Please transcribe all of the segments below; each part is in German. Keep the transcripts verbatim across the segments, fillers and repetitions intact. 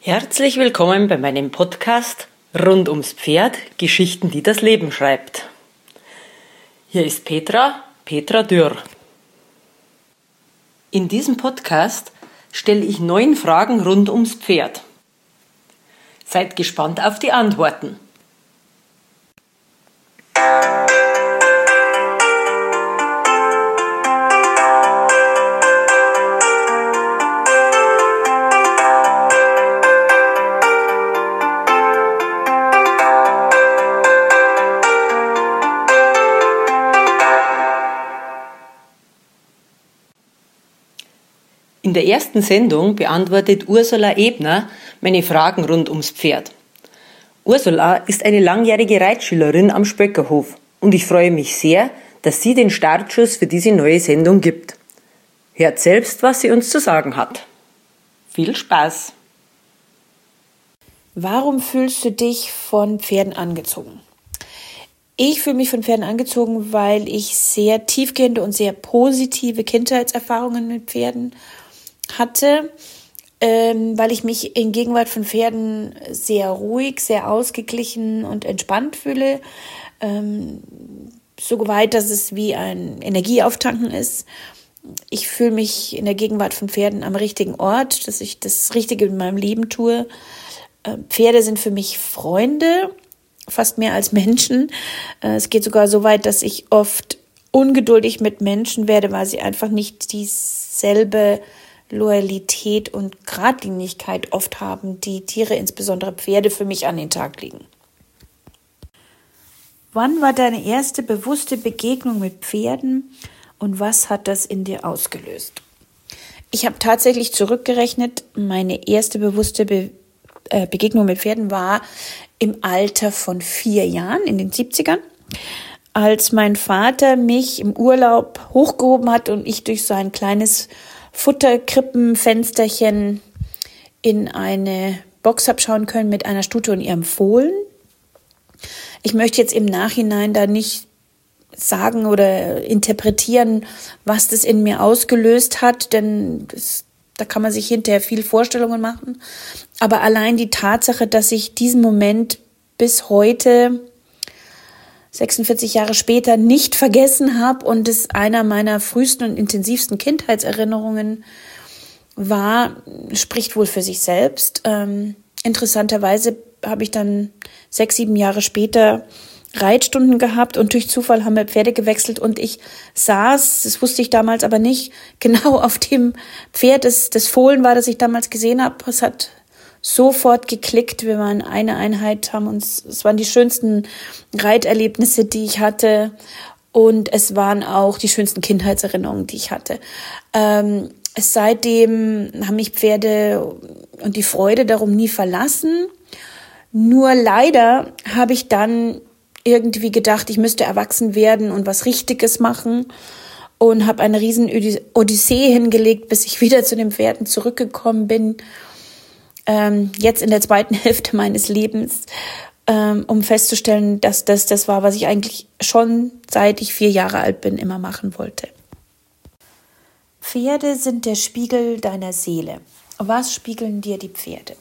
Herzlich willkommen bei meinem Podcast rund ums Pferd, Geschichten, die das Leben schreibt. Hier ist Petra, Petra Dürr. In diesem Podcast stelle ich neun Fragen rund ums Pferd. Seid gespannt auf die Antworten. In der ersten Sendung beantwortet Ursula Ebner meine Fragen rund ums Pferd. Ursula ist eine langjährige Reitschülerin am Spöckerhof und ich freue mich sehr, dass sie den Startschuss für diese neue Sendung gibt. Hört selbst, was sie uns zu sagen hat. Viel Spaß! Warum fühlst du dich von Pferden angezogen? Ich fühle mich von Pferden angezogen, weil ich sehr tiefgehende und sehr positive Kindheitserfahrungen mit Pferden hatte, ähm, weil ich mich in Gegenwart von Pferden sehr ruhig, sehr ausgeglichen und entspannt fühle. Ähm, so weit, dass es wie ein Energieauftanken ist. Ich fühle mich in der Gegenwart von Pferden am richtigen Ort, dass ich das Richtige in meinem Leben tue. Äh, Pferde sind für mich Freunde, fast mehr als Menschen. Äh, es geht sogar so weit, dass ich oft ungeduldig mit Menschen werde, weil sie einfach nicht dieselbe Loyalität und Geradlinigkeit oft haben, die Tiere, insbesondere Pferde, für mich an den Tag legen. Wann war deine erste bewusste Begegnung mit Pferden und was hat das in dir ausgelöst? Ich habe tatsächlich zurückgerechnet, meine erste bewusste Be- äh, Begegnung mit Pferden war im Alter von vier Jahren, in den siebzigern, als mein Vater mich im Urlaub hochgehoben hat und ich durch so ein kleines Futterkrippenfensterchen in eine Box habe schauen können mit einer Stute und ihrem Fohlen. Ich möchte jetzt im Nachhinein da nicht sagen oder interpretieren, was das in mir ausgelöst hat, denn das, da kann man sich hinterher viel Vorstellungen machen. Aber allein die Tatsache, dass ich diesen Moment bis heute, sechsundvierzig Jahre später, nicht vergessen habe und es einer meiner frühesten und intensivsten Kindheitserinnerungen war, spricht wohl für sich selbst. Ähm, interessanterweise habe ich dann sechs, sieben Jahre später Reitstunden gehabt und durch Zufall haben wir Pferde gewechselt und ich saß, das wusste ich damals aber nicht, genau auf dem Pferd, das, das Fohlen war, das ich damals gesehen habe. Es hat sofort geklickt. Wir waren eine Einheit, haben uns, es waren die schönsten Reiterlebnisse, die ich hatte und es waren auch die schönsten Kindheitserinnerungen, die ich hatte. Ähm, seitdem haben mich Pferde und die Freude darum nie verlassen. Nur leider habe ich dann irgendwie gedacht, ich müsste erwachsen werden und was Richtiges machen und habe eine riesen Odyssee hingelegt, bis ich wieder zu den Pferden zurückgekommen bin. Ähm, jetzt in der zweiten Hälfte meines Lebens, ähm, um festzustellen, dass das das war, was ich eigentlich schon seit ich vier Jahre alt bin, immer machen wollte. Pferde sind der Spiegel deiner Seele. Was spiegeln dir die Pferde?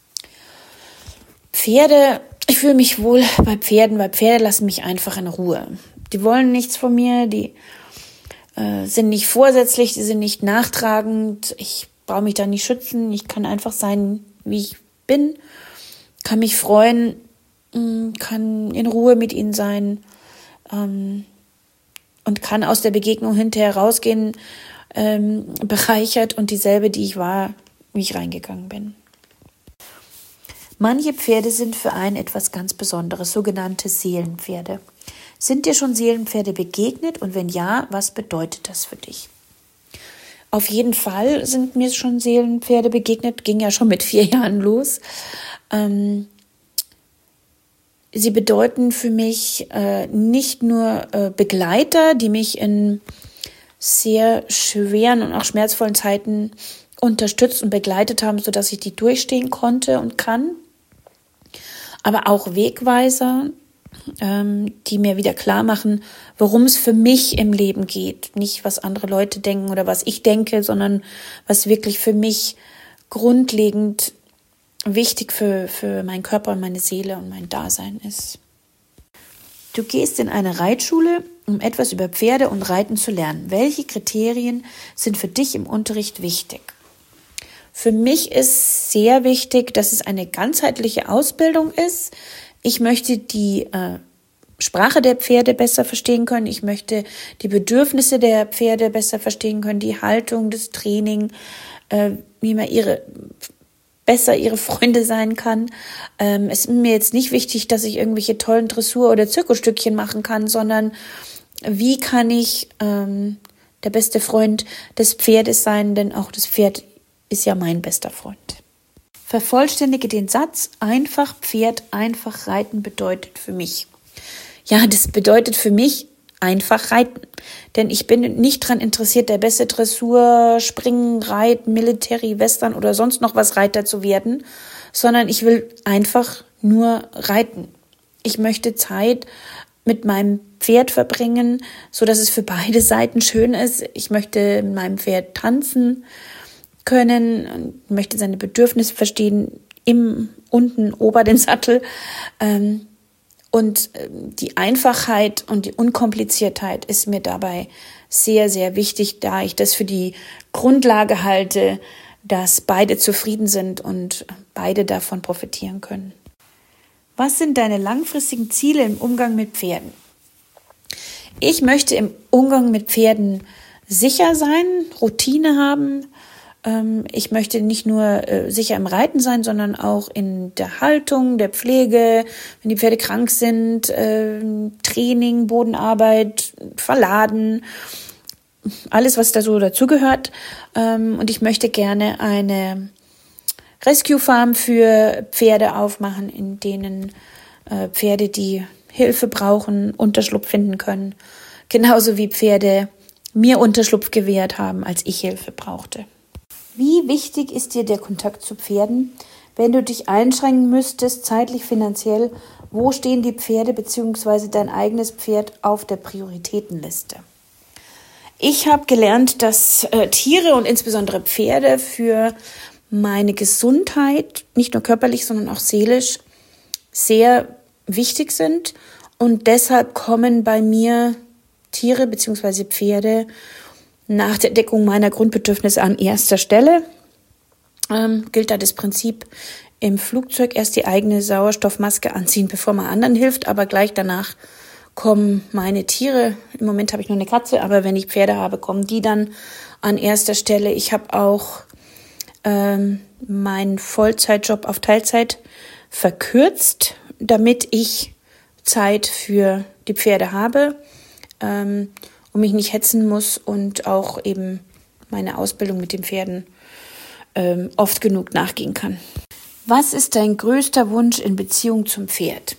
Pferde, ich fühle mich wohl bei Pferden, weil Pferde lassen mich einfach in Ruhe. Die wollen nichts von mir, die äh, sind nicht vorsätzlich, die sind nicht nachtragend. Ich brauche mich da nicht schützen, ich kann einfach sein, wie ich bin, kann mich freuen, kann in Ruhe mit ihnen sein ähm, und kann aus der Begegnung hinterher rausgehen, ähm, bereichert und dieselbe, die ich war, wie ich reingegangen bin. Manche Pferde sind für einen etwas ganz Besonderes, sogenannte Seelenpferde. Sind dir schon Seelenpferde begegnet und wenn ja, was bedeutet das für dich? Auf jeden Fall sind mir schon Seelenpferde begegnet, ging ja schon mit vier Jahren los. Ähm, sie bedeuten für mich äh, nicht nur äh, Begleiter, die mich in sehr schweren und auch schmerzvollen Zeiten unterstützt und begleitet haben, sodass ich die durchstehen konnte und kann, aber auch Wegweiser, ähm, die mir wieder klar machen, worum es für mich im Leben geht. Nicht, was andere Leute denken oder was ich denke, sondern was wirklich für mich grundlegend wichtig für, für meinen Körper und meine Seele und mein Dasein ist. Du gehst in eine Reitschule, um etwas über Pferde und Reiten zu lernen. Welche Kriterien sind für dich im Unterricht wichtig? Für mich ist sehr wichtig, dass es eine ganzheitliche Ausbildung ist. Ich möchte die äh, Sprache der Pferde besser verstehen können. Ich möchte die Bedürfnisse der Pferde besser verstehen können, die Haltung, das Training, äh, wie man ihre besser ihre Freunde sein kann. Ähm, es ist mir jetzt nicht wichtig, dass ich irgendwelche tollen Dressur- oder Zirkusstückchen machen kann, sondern wie kann ich ähm, der beste Freund des Pferdes sein, denn auch das Pferd ist ja mein bester Freund. Vervollständige den Satz, einfach Pferd, einfach reiten bedeutet für mich. Ja, das bedeutet für mich einfach reiten. Denn ich bin nicht daran interessiert, der beste Dressur, Springen, Reiten, Military, Western oder sonst noch was Reiter zu werden, sondern ich will einfach nur reiten. Ich möchte Zeit mit meinem Pferd verbringen, so dass es für beide Seiten schön ist. Ich möchte mit meinem Pferd tanzen können und möchte seine Bedürfnisse verstehen, im, unten, ober den Sattel. Ähm, Und die Einfachheit und die Unkompliziertheit ist mir dabei sehr, sehr wichtig, da ich das für die Grundlage halte, dass beide zufrieden sind und beide davon profitieren können. Was sind deine langfristigen Ziele im Umgang mit Pferden? Ich möchte im Umgang mit Pferden sicher sein, Routine haben. Ich möchte nicht nur sicher im Reiten sein, sondern auch in der Haltung, der Pflege, wenn die Pferde krank sind, Training, Bodenarbeit, Verladen, alles, was da so dazugehört. Und ich möchte gerne eine Rescue Farm für Pferde aufmachen, in denen Pferde, die Hilfe brauchen, Unterschlupf finden können. Genauso wie Pferde mir Unterschlupf gewährt haben, als ich Hilfe brauchte. Wie wichtig ist dir der Kontakt zu Pferden? Wenn du dich einschränken müsstest, zeitlich, finanziell, wo stehen die Pferde bzw. dein eigenes Pferd auf der Prioritätenliste? Ich habe gelernt, dass äh, Tiere und insbesondere Pferde für meine Gesundheit, nicht nur körperlich, sondern auch seelisch, sehr wichtig sind. Und deshalb kommen bei mir Tiere bzw. Pferde nach der Deckung meiner Grundbedürfnisse an erster Stelle. Ähm, gilt da das Prinzip im Flugzeug erst die eigene Sauerstoffmaske anziehen, bevor man anderen hilft, aber gleich danach kommen meine Tiere. Im Moment habe ich nur eine Katze, aber wenn ich Pferde habe, kommen die dann an erster Stelle. Ich habe auch ähm, meinen Vollzeitjob auf Teilzeit verkürzt, damit ich Zeit für die Pferde habe. Ähm, und mich nicht hetzen muss und auch eben meine Ausbildung mit den Pferden ähm, oft genug nachgehen kann. Was ist dein größter Wunsch in Beziehung zum Pferd?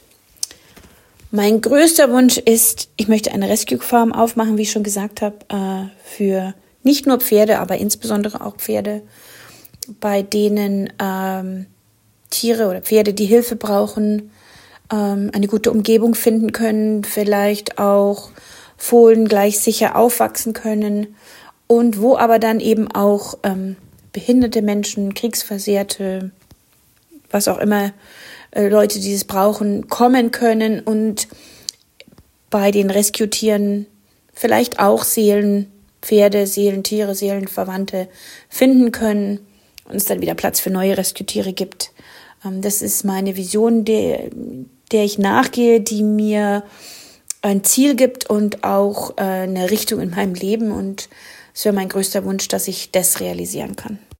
Mein größter Wunsch ist, ich möchte eine Rescue Farm aufmachen, wie ich schon gesagt habe, äh, für nicht nur Pferde, aber insbesondere auch Pferde, bei denen ähm, Tiere oder Pferde, die Hilfe brauchen, ähm, eine gute Umgebung finden können, vielleicht auch Fohlen gleich sicher aufwachsen können und wo aber dann eben auch ähm, behinderte Menschen, Kriegsversehrte, was auch immer, äh, Leute, die es brauchen, kommen können und bei den Rescue-Tieren vielleicht auch Seelenpferde, Seelentiere, Seelenverwandte finden können und es dann wieder Platz für neue Rescue-Tiere gibt. Ähm, das ist meine Vision, der, der ich nachgehe, die mir ein Ziel gibt und auch äh, eine Richtung in meinem Leben. Und es wäre mein größter Wunsch, dass ich das realisieren kann.